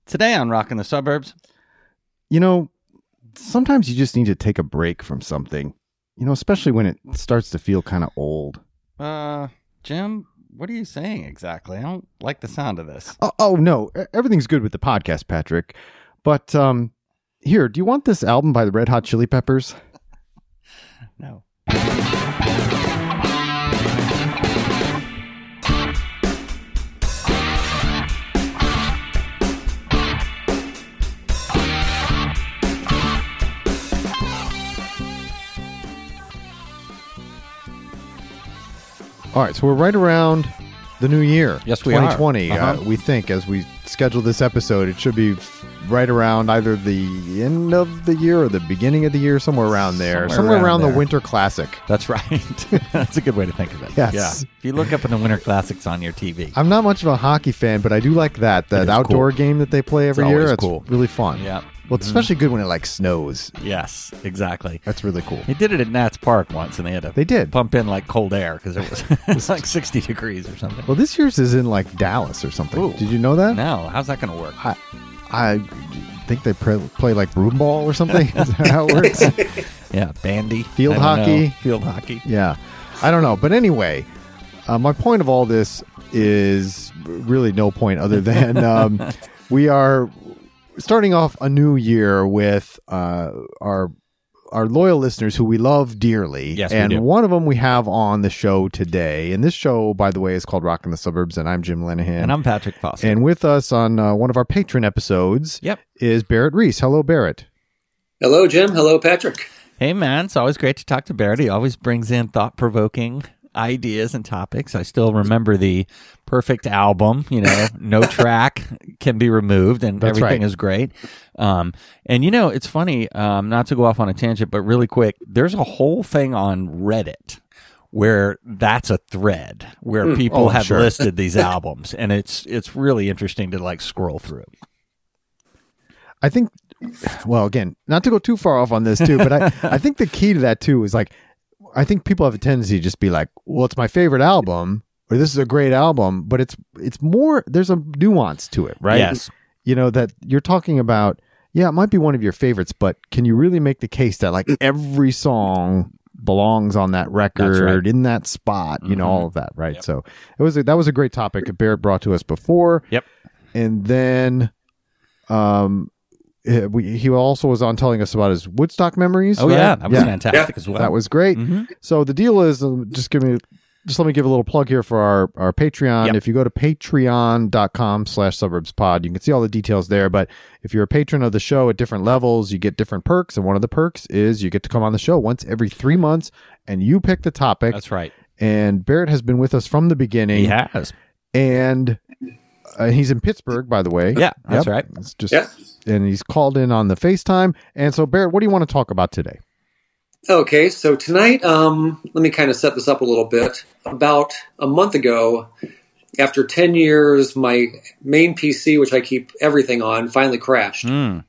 Today on Rockin' the Suburbs. You know, sometimes you just need to take a break from something, especially when it starts to feel kind of old. Jim, what are you saying exactly? I don't like the sound of this. Oh, no. Everything's good with the podcast, Patrick. But here, do you want this album by the Red Hot Chili Peppers? No. All right, so we're right around the new year. Yes, we are. 2020. We think, as we schedule this episode, it should be right around either the end of the year or the beginning of the year, somewhere around there. Somewhere around the Winter Classic. That's right. That's a good way to think of it. Yes. Yeah. If you look up in the Winter Classics on your TV. I'm not much of a hockey fan, but I do like that outdoor game that they play every year. It's cool. Really fun. Yeah. Well, it's especially good when it snows. Yes, exactly. That's really cool. They did it at Nats Park once, and they had to pump in cold air because it was like 60 degrees or something. Well, this year's is in Dallas or something. Ooh. Did you know that? No. How's that going to work? I think they play broom ball or something. Is that how it works? Yeah, bandy. Field hockey. Field hockey. Yeah. I don't know. But anyway, my point of all this is really no point other than we are starting off a new year with our loyal listeners who we love dearly. Yes, and we do. One of them we have on the show today. And this show, by the way, is called Rockin' the Suburbs, and I'm Jim Lenahan. And I'm Patrick Foster. And with us on one of our patron episodes is Barrett Reese. Hello, Barrett. Hello, Jim. Hello, Patrick. Hey, man. It's always great to talk to Barrett. He always brings in thought-provoking ideas and topics. I still remember the perfect album, no track can be removed and That's everything right. is great. And it's funny, not to go off on a tangent, but really quick, there's a whole thing on Reddit where that's a thread where people have listed these albums, and it's really interesting to scroll through. I think, well, again, not to go too far off on this too, but I think the key to that too is I think people have a tendency to just be well, it's my favorite album, or this is a great album, but it's more, there's a nuance to it, right? Yes. That you're talking about, it might be one of your favorites, but can you really make the case that every song belongs on that record, in that spot, all of that, right? Yep. So that was a great topic Barrett brought to us before. Yep. And then, he also was on telling us about his Woodstock memories. Oh, right? yeah. That was fantastic as well. That was great. Mm-hmm. So the deal is, just let me give a little plug here for our Patreon. Yep. If you go to patreon.com/suburbspod, you can see all the details there. But if you're a patron of the show at different levels, you get different perks. And one of the perks is you get to come on the show once every 3 months and you pick the topic. That's right. And Barrett has been with us from the beginning. He has. And he's in Pittsburgh, by the way. Yeah, that's right. It's just, and he's called in on the FaceTime. And so, Barrett, what do you want to talk about today? Okay, so tonight, let me kind of set this up a little bit. About a month ago, after 10 years, my main PC, which I keep everything on, finally crashed.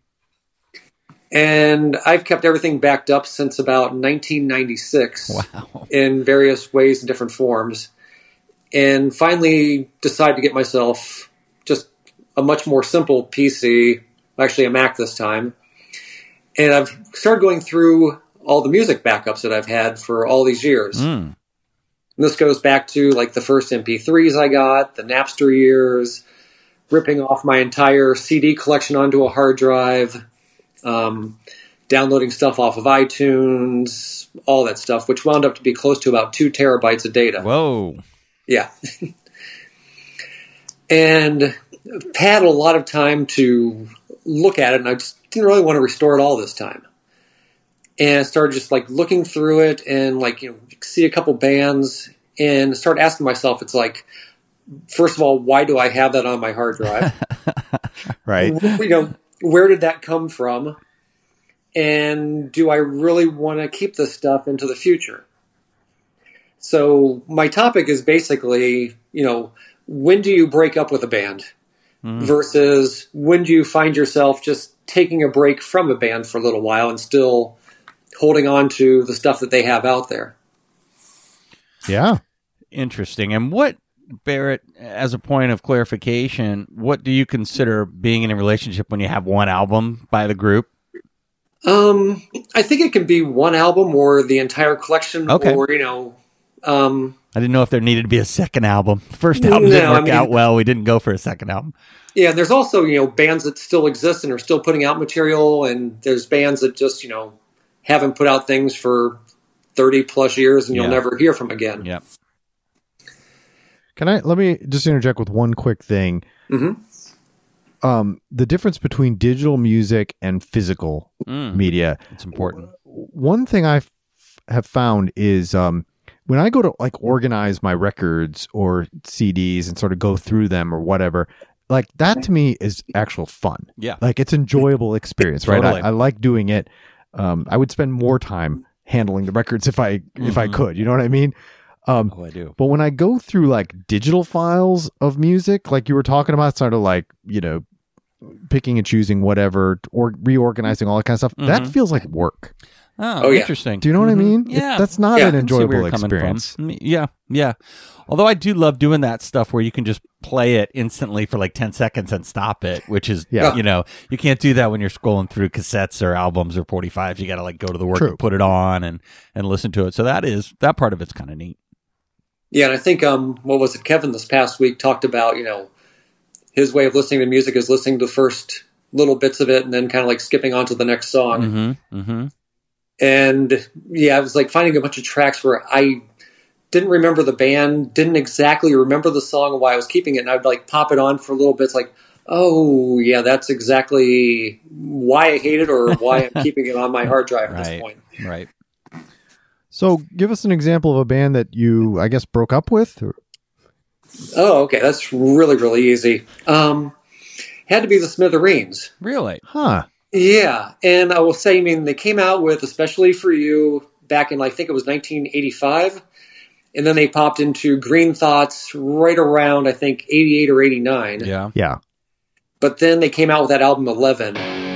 And I've kept everything backed up since about 1996 in various ways and different forms. And finally decided to get myself just a much more simple PC, actually a Mac this time. And I've started going through all the music backups that I've had for all these years. And this goes back to the first MP3s I got, the Napster years, ripping off my entire CD collection onto a hard drive, downloading stuff off of iTunes, all that stuff, which wound up to be close to about 2 terabytes of data. Whoa. Yeah. And I've had a lot of time to look at it, and I just didn't really want to restore it all this time. And I started just looking through it and see a couple bands and start asking myself, it's first of all, why do I have that on my hard drive? Right. Where did that come from? And do I really want to keep this stuff into the future? So my topic is basically, when do you break up with a band versus when do you find yourself just taking a break from a band for a little while and still holding on to the stuff that they have out there? Yeah. Interesting. And what Barrett, as a point of clarification, what do you consider being in a relationship when you have one album by the group? I think it can be one album or the entire collection, Okay. or I didn't know if there needed to be a second album. The first album didn't work out well. We didn't go for a second album. Yeah, and there's also bands that still exist and are still putting out material, and there's bands that just haven't put out things for 30 plus years, and you'll never hear from again. Yep. Let me just interject with one quick thing. Mm-hmm. The difference between digital music and physical media. It's important. One thing I have found is when I go to like organize my records or CDs and sort of go through them or whatever, like that to me is actual fun. Yeah. Like it's enjoyable experience, right? Totally. I like doing it. I would spend more time handling the records if I could, you know what I mean? I do. But when I go through like digital files of music, like you were talking about, sort of like, picking and choosing whatever or reorganizing all that kind of stuff, that feels like work. Oh, interesting. Do you know what I mean? Yeah. That's not an I can see enjoyable where you're coming experience. from. Yeah. Although I do love doing that stuff where you can just play it instantly for like 10 seconds and stop it, which is, you can't do that when you're scrolling through cassettes or albums or 45s. You got to like go to the work and put it on and listen to it. So that part of it's kind of neat. Yeah, and I think, what was it, Kevin this past week talked about, his way of listening to music is listening to the first little bits of it and then kind of like skipping on to the next song. Mm-hmm. Mm-hmm. And I was like finding a bunch of tracks where I didn't remember the band, didn't exactly remember the song and why I was keeping it. And I'd like pop it on for a little bit. It's like, oh yeah, that's exactly why I hate it or why I'm keeping it on my hard drive at this point. Right. So give us an example of a band that you, I guess, broke up with. Oh, okay. That's really, really easy. Had to be the Smithereens. Really? Huh. Yeah. And I will say, they came out with Especially for You back in, I think it was 1985. And then they popped into Green Thoughts right around, I think, 88 or 89. Yeah. But then they came out with that album 11.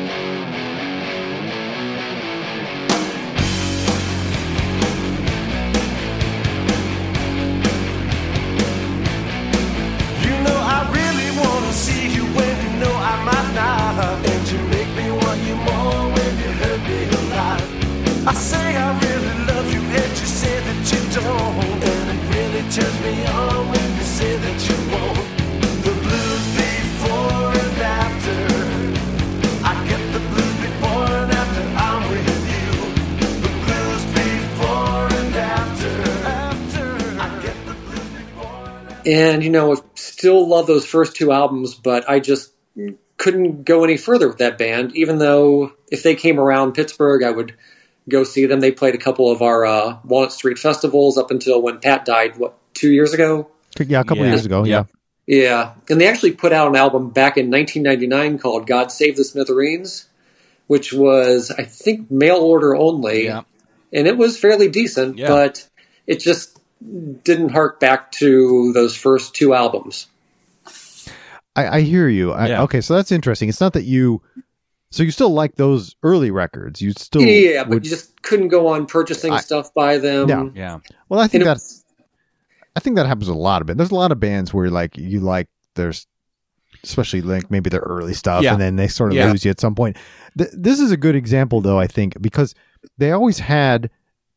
I say I really love you and you say that you don't, and it really turns me on when you say that you won't. The blues before and after, I get the blues before and after I'm with you. The blues before and after, I get the blues before and after. And I still love those first two albums, but I just couldn't go any further with that band, even though if they came around Pittsburgh, I would go see them. They played a couple of our Walnut Street festivals up until when Pat died, 2 years ago? Yeah, a couple of years ago, yeah. Yeah, and they actually put out an album back in 1999 called God Save the Smithereens, which was, I think, mail order only, and it was fairly decent, but it just didn't hark back to those first two albums. I hear you. Okay, so that's interesting. It's not that you... So you still like those early records? You still but you just couldn't go on purchasing stuff by them. Yeah. Well, I think that happens a lot of it. There's a lot of bands where there's especially like maybe their early stuff, and then they sort of lose you at some point. This is a good example, though, I think, because they always had,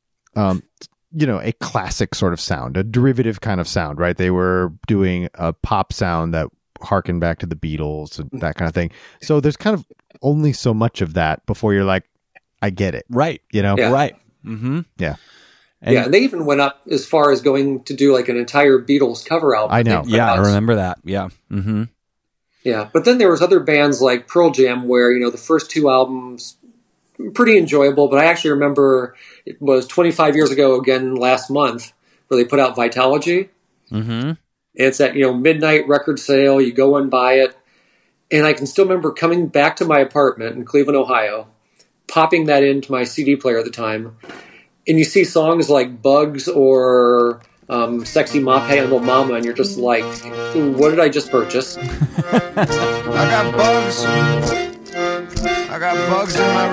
a classic sort of sound, a derivative kind of sound, right? They were doing a pop sound that harkened back to the Beatles and that kind of thing. So there's kind of only so much of that before you're like, I get it. Right. Right. Mm-hmm. Yeah. And they even went up as far as going to do like an entire Beatles cover album. I know. Yeah, I remember that. Yeah. Mm-hmm. Yeah, but then there was other bands like Pearl Jam where, the first two albums, pretty enjoyable, but I actually remember it was 25 years ago again last month where they put out Vitalogy. Mm-hmm. It's at, midnight record sale. You go and buy it. And I can still remember coming back to my apartment in Cleveland, Ohio, popping that into my CD player at the time. And you see songs like Bugs or Sexy Mop Handle Mama, and you're just like, what did I just purchase? I got bugs. I got bugs in my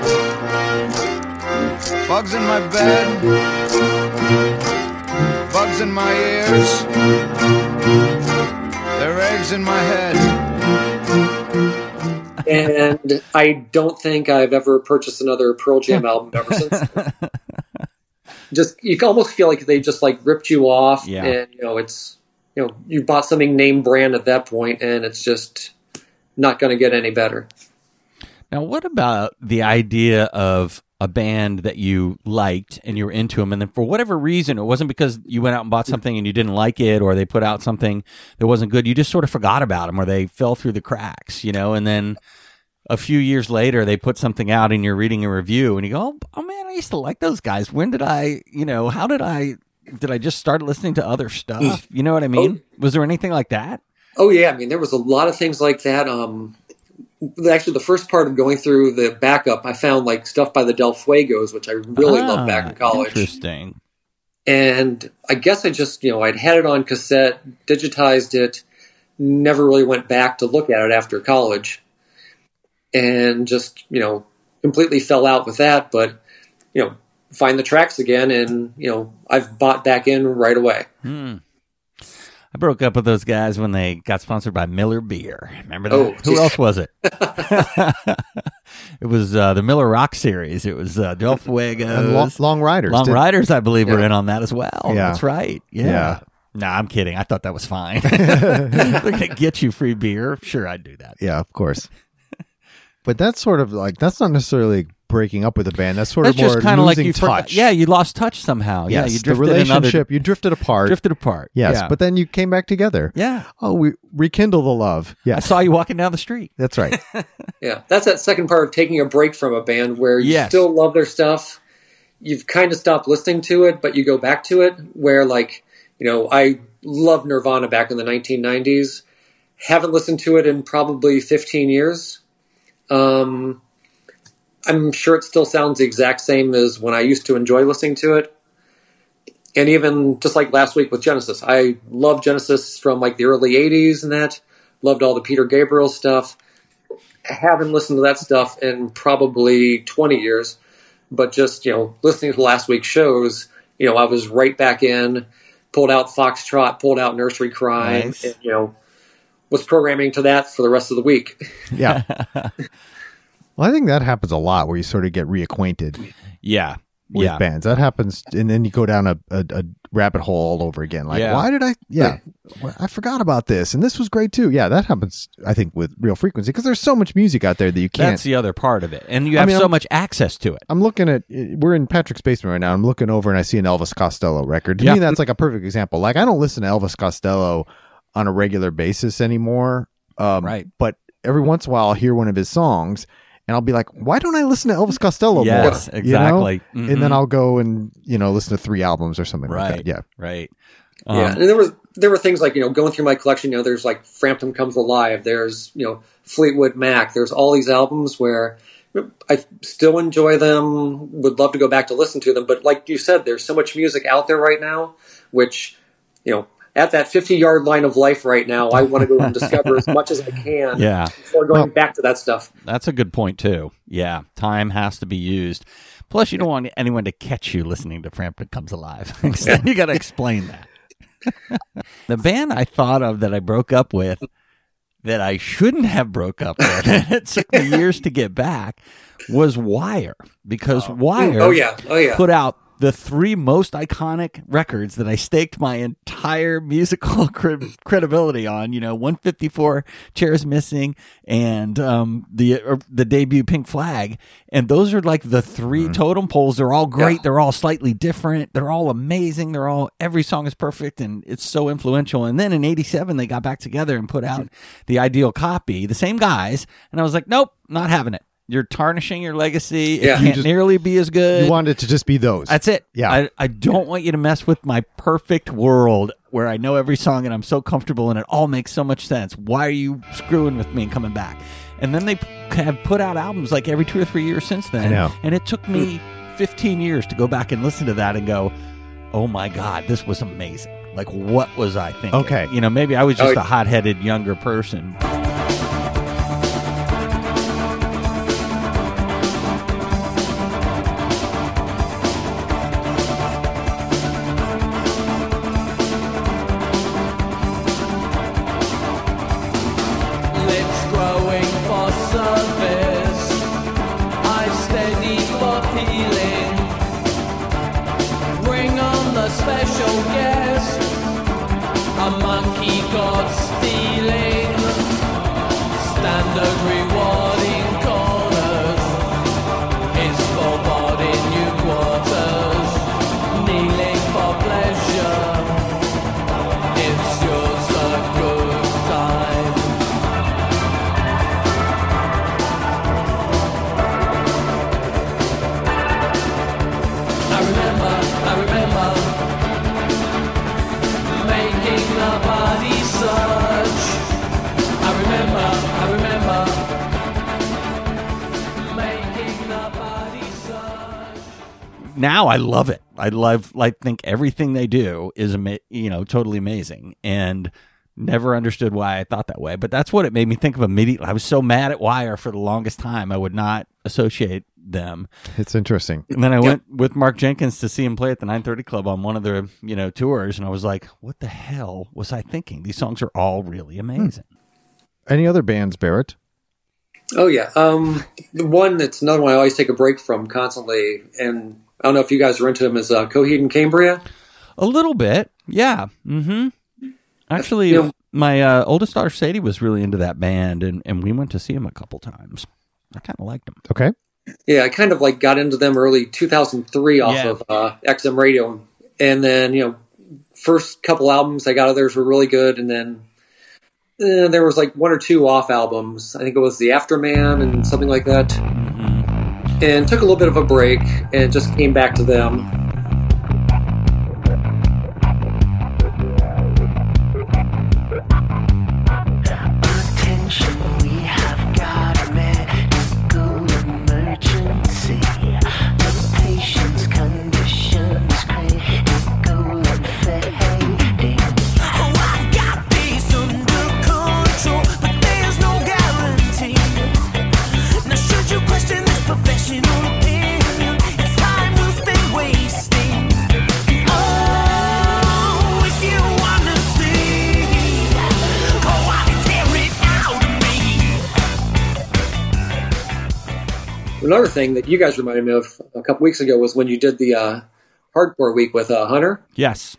room. Bugs in my bed. Bugs in my ears. There are eggs in my head. And I don't think I've ever purchased another Pearl Jam album ever since. Just, you can almost feel like they just like ripped you off, and it's, you bought something name brand at that point, and it's just not going to get any better. Now, what about the idea of a band that you liked and you were into them, and then for whatever reason, it wasn't because you went out and bought something and you didn't like it, or they put out something that wasn't good, you just sort of forgot about them, or they fell through the cracks, and then a few years later they put something out and you're reading a review and you go, oh man, I used to like those guys. When did I, how did I just start listening to other stuff? You know what I mean? Was there anything like that? Oh yeah. I mean, there was a lot of things like that. Actually, the first part of going through the backup, I found like stuff by the Del Fuegos, which I really loved back in college. Interesting. And I guess I just, I'd had it on cassette, digitized it, never really went back to look at it after college, and just, completely fell out with that. But, find the tracks again, and, I've bought back in right away. I broke up with those guys when they got sponsored by Miller Beer. Remember that? Who else was it? It was the Miller Rock series. It was Del Fuegos. And Long Riders. Long Riders, I believe, were in on that as well. Yeah. That's right. Yeah. Nah, I'm kidding. I thought that was fine. They're going to get you free beer. Sure, I'd do that. Yeah, of course. But that's sort of like, that's not necessarily breaking up with a band. That's sort of more kind of losing like touch. you lost touch somehow. Yes, Yeah, you the drifted relationship, you drifted apart. Yes, Yeah. but then you came back together. Yeah. Oh, we rekindle the love. Yeah, I saw you walking down the street. that's right. Yeah, that's that second part of taking a break from a band where you Yes. still love their stuff. You've kind of stopped listening to it, but you go back to it. Where, like, I loved Nirvana back in the 1990s. Haven't listened to it in probably 15 years. I'm sure it still sounds the exact same as when I used to enjoy listening to it. And even just like last week with Genesis, I love Genesis from like the early 80s and that. Loved all the Peter Gabriel stuff. Haven't listened to that stuff in probably 20 years. But just, listening to last week's shows, I was right back in, pulled out Foxtrot, pulled out Nursery Crime, Nice. and, was programming to that for the rest of the week. Yeah. Well, I think that happens a lot where you sort of get reacquainted Yeah. with bands. That happens, and then you go down a rabbit hole all over again. Like, why did I? Yeah, I forgot about this, and this was great too. Yeah, that happens, I think, with real frequency because there's so much music out there that you can't. That's the other part of it. And you have so much access to it. I'm looking at, we're in Patrick's basement right now. I'm looking over and I see an Elvis Costello record. To me, that's like a perfect example. Like, I don't listen to Elvis Costello on a regular basis anymore. Right. But every once in a while, I'll hear one of his songs. And I'll be like, why don't I listen to Elvis Costello more? Yes, exactly. Mm-hmm. And then I'll go and, listen to 3 albums or something like that. Yeah. Right. Yeah. And there were things like, going through my collection, there's like Frampton Comes Alive. There's, Fleetwood Mac. There's all these albums where I still enjoy them, would love to go back to listen to them. But like you said, there's so much music out there right now, which, at that 50-yard line of life right now, I want to go and discover as much as I can before going back to that stuff. That's a good point, too. Yeah, time has to be used. Plus, you don't want anyone to catch you listening to Frampton Comes Alive. Then you got to explain that. The band I thought of that I broke up with that I shouldn't have broke up with, and it took me years to get back, was Wire. Because Wire put out the 3 most iconic records that I staked my entire musical credibility on, 154 Chairs Missing and the debut Pink Flag. And those are like the 3 totem poles. They're all great. Yeah. They're all slightly different. They're all amazing. Every song is perfect and it's so influential. And then in 87, they got back together and put out The Ideal Copy, the same guys. And I was like, nope, not having it. You're tarnishing your legacy. It can't nearly be as good. You want it to just be those. That's it. Yeah. I don't want you to mess with my perfect world where I know every song and I'm so comfortable and it all makes so much sense. Why are you screwing with me and coming back? And then they have put out albums like every 2 or 3 years since then. I know. And it took me 15 years to go back and listen to that and go, oh my God, this was amazing. Like, what was I thinking? Okay. Maybe I was just a hot-headed younger person. stealing standard rewarding corners is for body new quarters, kneeling for pleasure. It's yours a good time. I remember making the body search. I remember making the body search. Now I love it. I think everything they do is totally amazing, and never understood why I thought that way. But that's what it made me think of immediately. I was so mad at Wire for the longest time. I would not associate them. It's interesting. And then I went with Mark Jenkins to see him play at the 930 Club on one of their tours, and I was like, what the hell was I thinking? These songs are all really amazing. Any other bands, Barrett? Oh yeah, the one that's another one I always take a break from constantly, and I don't know if you guys are into them, is Coheed and Cambria. A little bit, yeah. Mm-hmm. Actually, my oldest daughter Sadie was really into that band, and we went to see him a couple times. I kind of liked them. Okay. Yeah, I kind of got into them early 2003 off of XM Radio, and then first couple albums I got of theirs were really good, and then there was one or two off albums. I think it was The Afterman and something like that, and took a little bit of a break and just came back to them. Another thing that you guys reminded me of a couple weeks ago was when you did the Hardcore Week with Hunter. Yes.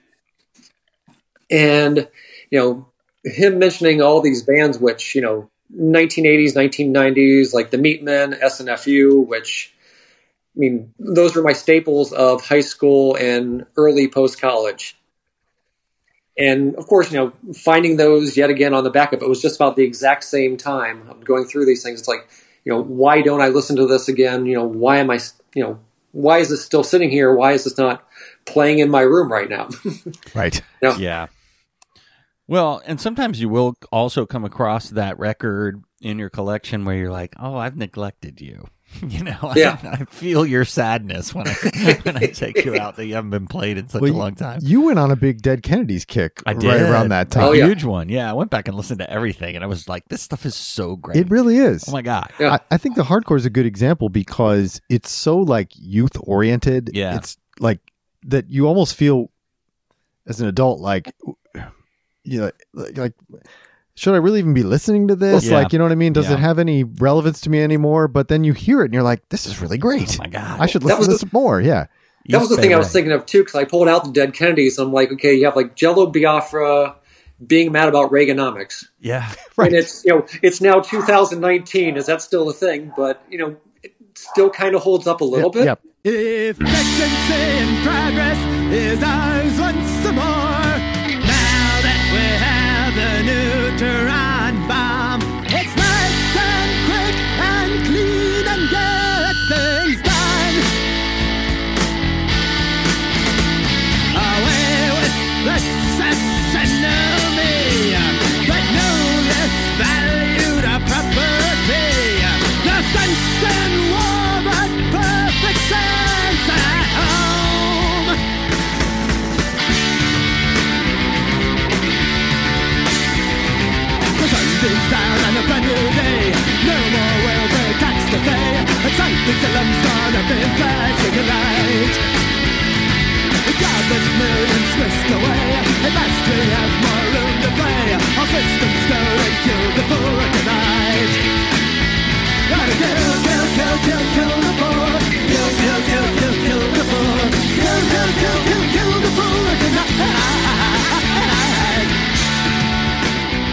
And, him mentioning all these bands, which, 1980s, 1990s, like the Meatmen, SNFU, which, those were my staples of high school and early post-college. And, of course, finding those yet again on the backup, it was just about the exact same time of going through these things. It's like, why don't I listen to this again? Why am I, why is this still sitting here? Why is this not playing in my room right now? Right. Yeah. Well, and sometimes you will also come across that record in your collection where you're like, oh, I've neglected you. I feel your sadness when I take you out that you haven't been played in such a long time. You went on a big Dead Kennedys kick I did. right around that time. A huge one. Yeah, I went back and listened to everything, and I was like, this stuff is so great. It really is. Oh, my God. Yeah. I think the hardcore is a good example because it's so youth-oriented. Yeah. It's like that you almost feel as an adult like should I really even be listening to this? Yeah. You know what I mean? Does Yeah. it have any relevance to me anymore? But then you hear it and you're like, this is really great. Oh, my God. I should listen to this more. Yeah. That was the thing I was thinking of, too, because I pulled out the Dead Kennedys. And I'm like, okay, you have Jello Biafra being mad about Reaganomics. Yeah. Right. And it's now 2019. Is that still a thing? But, it still kind of holds up a little bit. Yep. If efficiency and progress is ours once more, now that we have the neutron bomb, it's nice and quick and clean and gets things done. Away with the enemy that know less valued a property. The sense and war, but perfect sense at home. The sun beams down on a brand new day. No more welfare tax to pay. And something Salem's gone up in flashing a light. The godless millions whisked away. At last we have more room to play. Our systems go and kill the poor tonight. Gotta kill, kill, kill, kill, kill the poor. Kill, kill, kill, kill, kill the poor. Kill, kill, kill, kill, kill the poor tonight.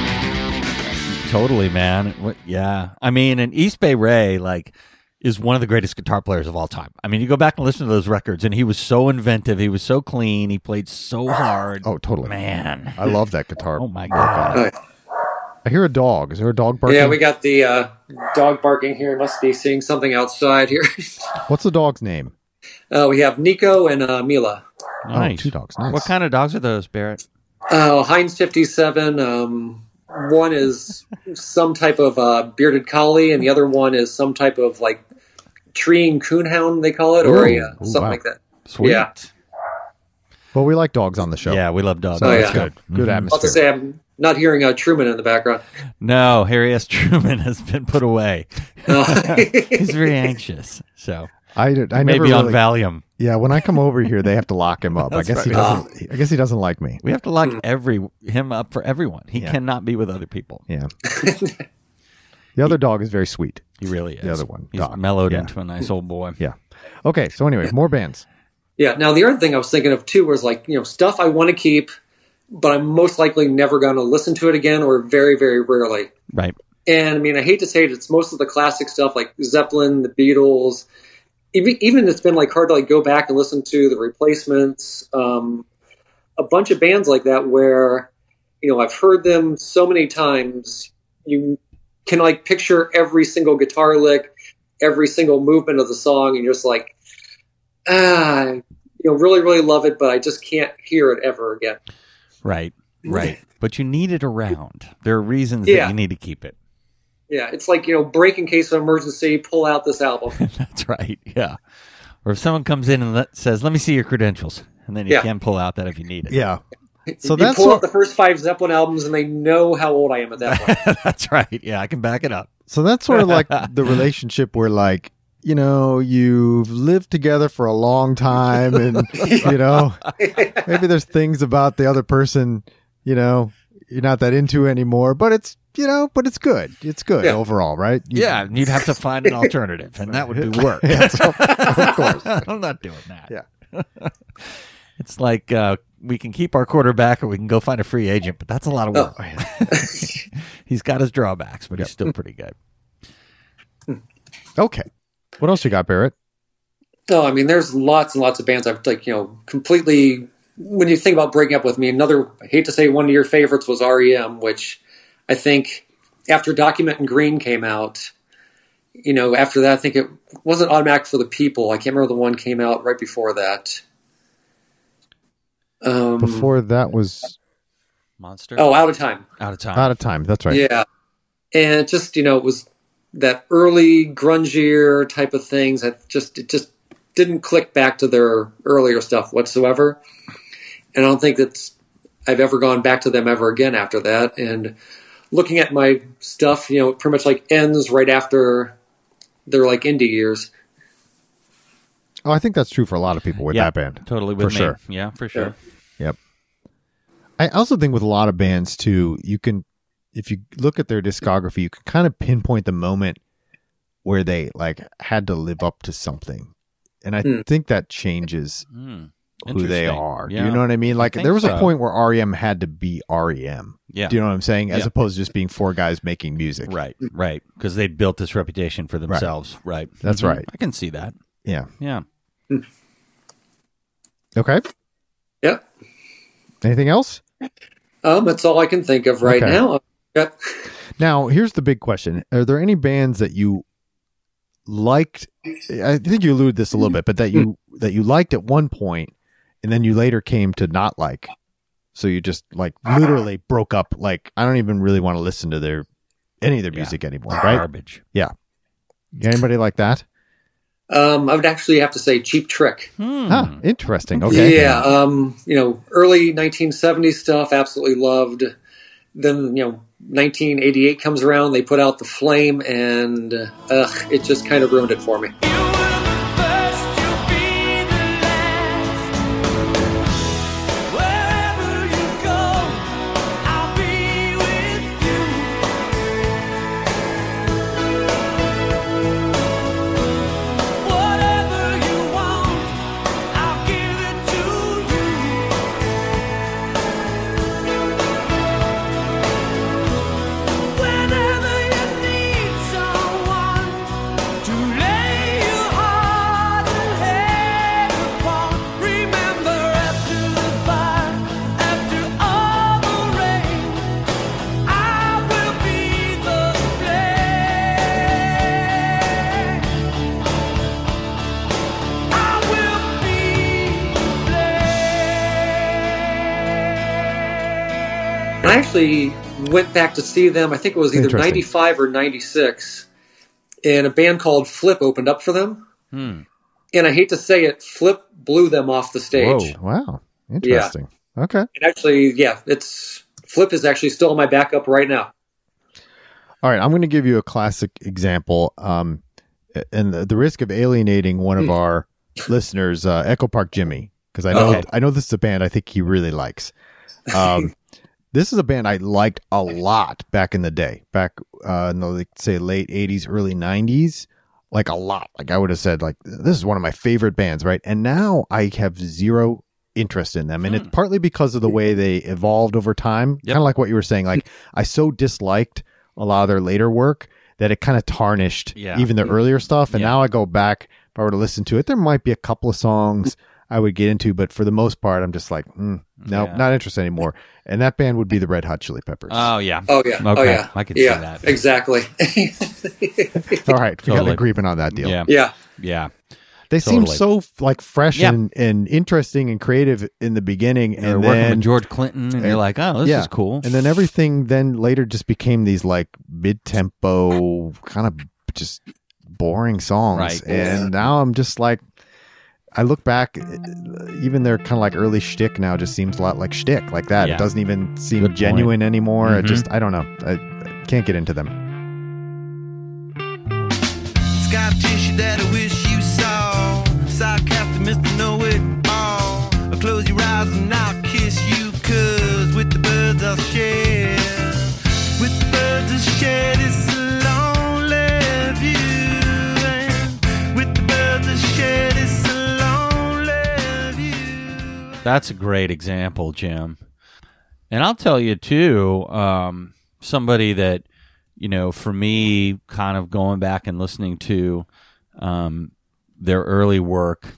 Totally, man. Yeah. I mean, and East Bay Ray, like, is one of the greatest guitar players of all time. I mean, you go back and listen to those records, and he was so inventive. He was so clean. He played so hard. Oh, totally. Man. I love that guitar. Oh, my God. Right. I hear a dog. Is there a dog barking? Yeah, we got the dog barking here. Must be seeing something outside here. What's the dog's name? We have Nico and Mila. Nice. Oh, 2 dogs. Nice. What kind of dogs are those, Barrett? Heinz 57. One is some type of bearded collie, and the other one is some type of like treeing coonhound, they call it, or something wow. like that. Sweet. Yeah. Well, we like dogs on the show. Yeah, we love dogs. So Oh, that's yeah. good. Good I'll atmosphere. have to say I'm not hearing Truman in the background. No, Harry S. Truman has been put away. He's very anxious. So I never maybe on really, Valium. Yeah, when I come over here, they have to lock him up. I guess he doesn't. I guess he doesn't like me. We have to lock him up for everyone. He Yeah. cannot be with other people. Yeah. The other dog is very sweet. He really is. The other one, He's Doc. mellowed Yeah. into a nice old boy. Yeah. Okay. So anyway, more bands. Yeah. Now, the other thing I was thinking of too was like, stuff I want to keep, but I'm most likely never going to listen to it again, or very, very rarely. Right. And I mean, I hate to say it, it's most of the classic stuff like Zeppelin, the Beatles. Even it's been like hard to like go back and listen to the Replacements, a bunch of bands like that where I've heard them so many times. You can like picture every single guitar lick, every single movement of the song, and you're just like, really, really love it, but I just can't hear it ever again. Right. Right. But you need it around. There are reasons Yeah. that you need to keep it. Yeah, it's like, break in case of emergency, pull out this album. That's right. Yeah. Or if someone comes in and says, "Let me see your credentials," and then you Yeah. can pull out that if you need it. Yeah. So You that's pull out what, the first 5 Zeppelin albums, and they know how old I am at that point. That's right. Yeah, I can back it up. so that's sort of like the relationship where like you've lived together for a long time, and maybe there's things about the other person you're not that into anymore, but it's good. It's good Yeah. overall, right? Yeah, and you'd have to find an alternative, and that would be work. Yeah, so, of course. I'm not doing that. Yeah. It's like we can keep our quarterback or we can go find a free agent, but that's a lot of work. He's got his drawbacks, but he's still pretty good. Okay. What else you got, Barrett? No, I mean, there's lots and lots of bands I've completely. When you think about breaking up with me, I hate to say one of your favorites was REM, which I think after Document and Green came out, after that, I think it wasn't Automatic for the People. I can't remember the one came out right before that. Before that was Monster? Oh, Out of Time. Out of time. Out of Time. That's right. Yeah. And it just, it was that early grungier type of things that it just didn't click back to their earlier stuff whatsoever. And I don't think I've ever gone back to them ever again after that. And looking at my stuff, pretty much like ends right after their like indie years. Oh, I think that's true for a lot of people with Yeah, that band. Totally with For me. sure. Yeah, for sure. Yep. I also think with a lot of bands too, if you look at their discography, you can kind of pinpoint the moment where they like had to live up to something. And I think that changes who they Interesting. are. Yeah. You know what I mean? Like think there was so. a point where REM had to be REM. Yeah. Do you know what I'm saying? As Yeah. opposed to just being 4 guys making music. Right, right. Because they'd built this reputation for themselves. Right. That's Mhm. right. I can see that. Yeah. Yeah. Okay. Yeah. Anything else? That's all I can think of right Okay. now. Yeah. Now, here's the big question. Are there any bands that you liked? I think you alluded this a little bit, but that you liked at one point and then you later came to not like. So you just like literally broke up. Like, I don't even really want to listen to any of their music anymore, right? Garbage. Yeah. Anybody like that? I would actually have to say Cheap Trick. Ah, interesting. Okay. Yeah. Early 1970s stuff, absolutely loved. Then, 1988 comes around, they put out The Flame, and it just kind of ruined it for me. You were the first, you'll be the last. Wherever you go, I'll be with you. Whatever you want, I'll give it to you. Whenever I actually went back to see them, I think it was either Interesting. 95 or 96, and a band called Flip opened up for them. And I hate to say it, Flip blew them off the stage. Whoa. Wow. Interesting. Okay. And actually, Flip is actually still my backup right now. All right. I'm going to give you a classic example. And the risk of alienating one of our listeners, Echo Park Jimmy, because I know this is a band I think he really likes. This is a band I liked a lot back in the day, back in the, say, late 80s, early 90s, like a lot. Like I would have said, like, this is one of my favorite bands, right? And now I have zero interest in them. And it's partly because of the way they evolved over time, kind of like what you were saying. Like, I so disliked a lot of their later work that it kind of tarnished even their earlier stuff. And now I go back, if I were to listen to it, there might be a couple of songs I would get into, but for the most part, I'm just like, no, not interested anymore. And that band would be the Red Hot Chili Peppers. Oh, yeah. Oh, yeah. Okay. Oh, yeah. I could see that. Exactly. All right. We got an agreement on that deal. Yeah. Yeah. They Totally. seem so like fresh and interesting and creative in the beginning. They're And working then, with George Clinton, and you're like, oh, this is cool. And then everything then later just became these like mid-tempo kind of just boring songs. Right. And now I'm just like, I look back, even their kind of like early shtick now just seems a lot like shtick, like that. Yeah. It doesn't even seem Good genuine anymore. Mhm. It just, I don't know. I can't get into them. Scar tissue that I wish you saw. Sarcastic Mr. Know-It-All. Close your eyes and I'll kiss you, 'cause with the birds I'll share. With the birds I'll share this lonely view. And with the birds I'll share this lonely view. That's a great example, Jim. And I'll tell you, too, somebody that, for me, kind of going back and listening to their early work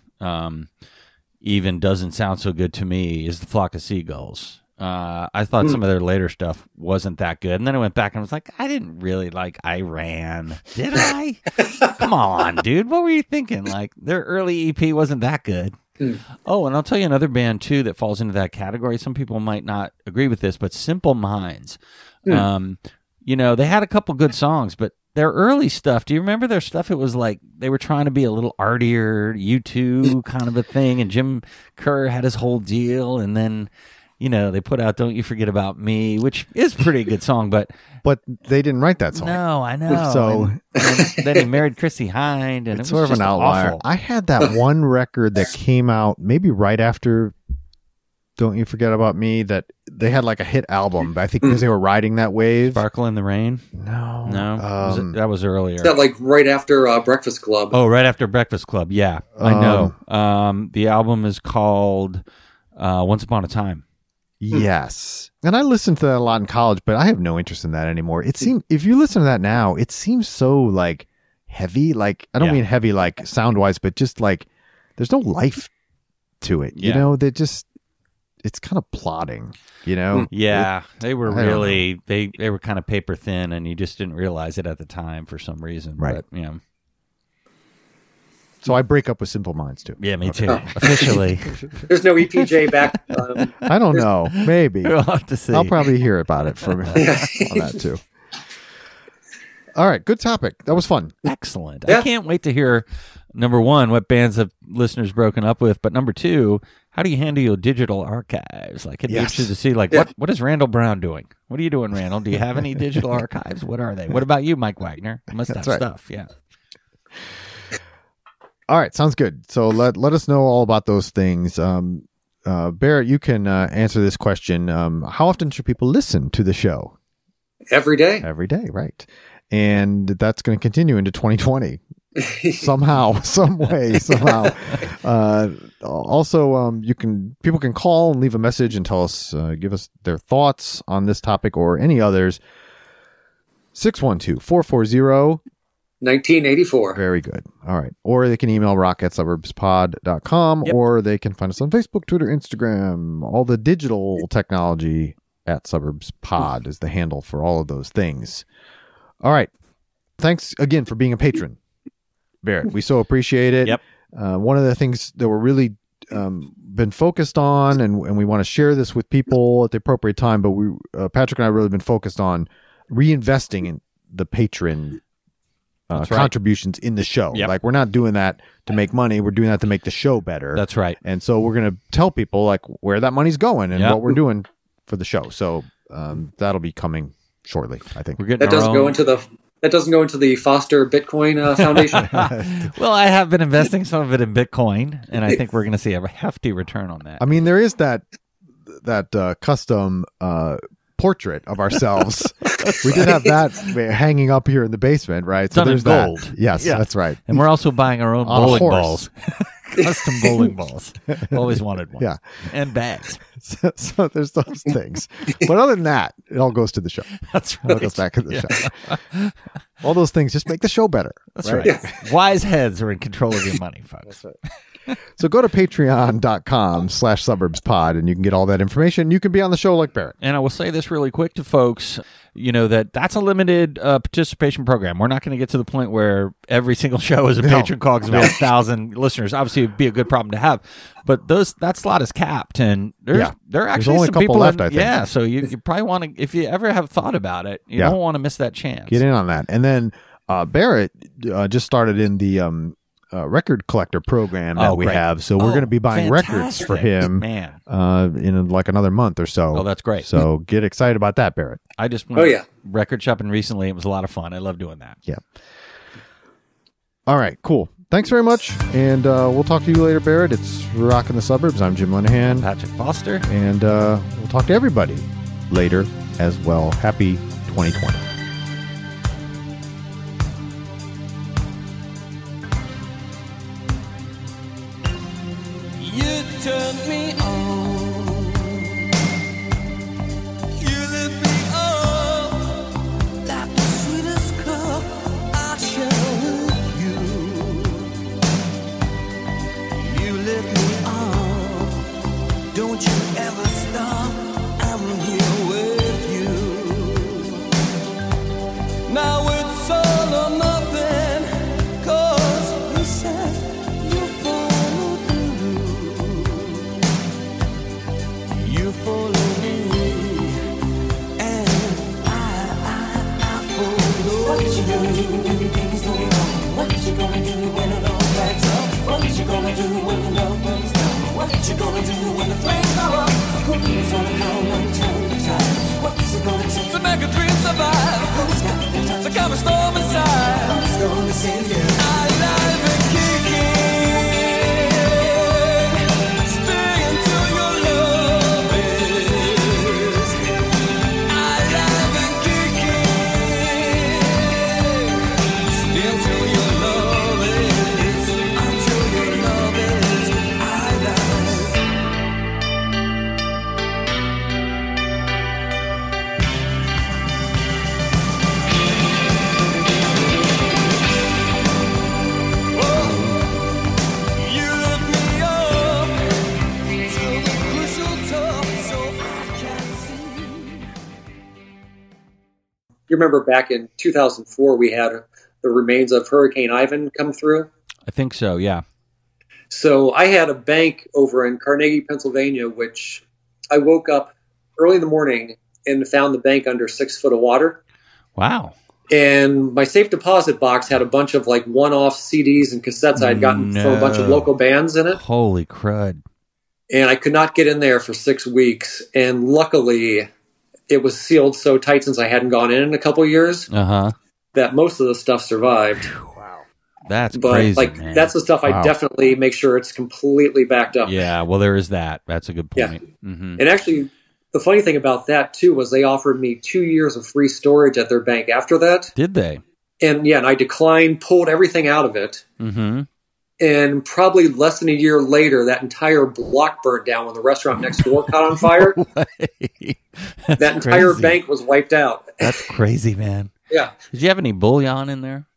even doesn't sound so good to me is the Flock of Seagulls. I thought some of their later stuff wasn't that good. And then I went back and was like, I didn't really like Iran. Did I? Come on, dude. What were you thinking? Like, their early EP wasn't that good. Oh, and I'll tell you another band, too, that falls into that category. Some people might not agree with this, but Simple Minds. They had a couple good songs, but their early stuff, do you remember their stuff? It was like they were trying to be a little artier, U2 kind of a thing, and Jim Kerr had his whole deal, and then, they put out Don't You Forget About Me, which is a pretty good song, but they didn't write that song. no, I know. So and then he married Chrissy Hind, and it's it was sort of just an outlier. awful. I had that one record that came out maybe right after Don't You Forget About Me, that they had like a hit album, but I think because they were riding that wave. Sparkle in the Rain? No. That was earlier. Is that like right after Breakfast Club? Oh, right after Breakfast Club. Yeah, I know. The album is called Once Upon a Time. Yes. And I listened to that a lot in college, but I have no interest in that anymore. It seems, if you listen to that now, it seems so like heavy. Like, I don't mean heavy like sound wise, but just like there's no life to it. You know, it's kind of plodding, Yeah, they were really they were kind of paper thin, and you just didn't realize it at the time for some reason. Right. But, So I break up with Simple Minds too. Yeah, me too. Officially. There's no EPJ back. I don't know. Maybe. We'll have to see. I'll probably hear about it from on that too. All right, good topic. That was fun. Excellent. Yeah. I can't wait to hear, number one, what bands have listeners broken up with, but number two, how do you handle your digital archives? Like, it'd be interesting to see, like, what is Randall Brown doing? What are you doing, Randall? Do you have any digital archives? What are they? What about you, Mike Wagner? You must have right. stuff, yeah. All right, sounds good. So let us know all about those things. Barrett, you can answer this question. How often should people listen to the show? Every day. Every day, right. And that's going to continue into 2020. Somehow, some way, somehow. Also, people can call and leave a message and tell us, give us their thoughts on this topic or any others. 612-440 1984. Very good. All right. Or they can email rock@suburbspod.com, or they can find us on Facebook, Twitter, Instagram, all the digital technology at Suburbs Pod is the handle for all of those things. All right. Thanks again for being a patron, Barrett. We so appreciate it. Yep. One of the things that we're really been focused on, and we want to share this with people at the appropriate time. But we, Patrick and I, really been focused on reinvesting in the patron contributions in the show. Yep. Like, we're not doing that to make money. We're doing that to make the show better. That's right. And so we're going to tell people like where that money's going and Yep. what we're doing for the show. So that'll be coming shortly, I think. We're getting That our doesn't own. go into the Foster Bitcoin Foundation. Well, I have been investing some of it in Bitcoin, and I think we're going to see a hefty return on that. I mean, there is that custom portrait of ourselves. We did have that hanging up here in the basement, right? Done in there's that. gold. Yes, Yeah. that's right. And we're also buying our own On a bowling horse. balls. Custom bowling balls. Always wanted one. Yeah. And bags. So there's those things. But other than that, it all goes to the show. That's It all right. goes back to the show. All those things just make the show better. That's right. Wise heads are in control of your money, folks. So go to patreon.com/suburbspod and you can get all that information. You can be on the show like Barrett. And I will say this really quick to folks, that's a limited participation program. We're not going to get to the point where every single show is a patron call because we have 1,000 listeners. Obviously, it'd be a good problem to have. But that slot is capped, and there are actually only a some couple people left, I think. Yeah, so you probably want to, if you ever have thought about it, you don't want to miss that chance. Get in on that. And then Barrett just started in the record collector program that we great. have. So we're going to be buying records for fantastic. him Man. in like another month or so. Oh, that's great. So get excited about that, Barrett. I just went Oh, yeah. record shopping recently. It was a lot of fun. I love doing that. Yeah. All right, cool. Thanks very much. And we'll talk to you later, Barrett. It's Rockin' the Suburbs. I'm Jim Linehan. Patrick Foster. And we'll talk to everybody later as well. Happy 2020. You turned me on. You lit me up like the sweetest cup I share with you. You lit me up. Don't you ever stop. I'm here with you. Now it's all or nothing. 'Cause you said you follow through. You follow me, and I follow. What you gonna do when things go wrong? What you gonna do when it all backs up? What you gonna do when the love burns down? What you gonna do when the flames go up? Who's gonna come and turn the tide? What's it gonna take to make a dream survive? Who's got the time to calm a storm inside? Who's gonna save you? Alive and kicking, stay until your love is alive and kicking. Stay until your love is alive. You lift me up to the crucial top so I can see. You remember back in 2004, we had the remains of Hurricane Ivan come through. I think so, yeah. So I had a bank over in Carnegie, Pennsylvania, which I woke up early in the morning and found the bank under 6 foot of water. Wow. And my safe deposit box had a bunch of like one-off CDs and cassettes I had gotten from a bunch of No. local bands in it. Holy crud. And I could not get in there for 6 weeks. And luckily, it was sealed so tight since I hadn't gone in a couple of years Uh-huh. that most of the stuff survived. That's But crazy, man. that's the stuff I definitely make sure it's completely backed up. Yeah, well, there is that. That's a good Yeah. point. Mm-hmm. And actually, the funny thing about that too was they offered me 2 years of free storage at their bank after that. Did they? And yeah, and I declined, pulled everything out of it. Mm-hmm. And probably less than a year later, that entire block burned down when the restaurant next door caught on fire. That entire crazy. bank was wiped out. That's crazy, man. Yeah. Did you have any bullion in there?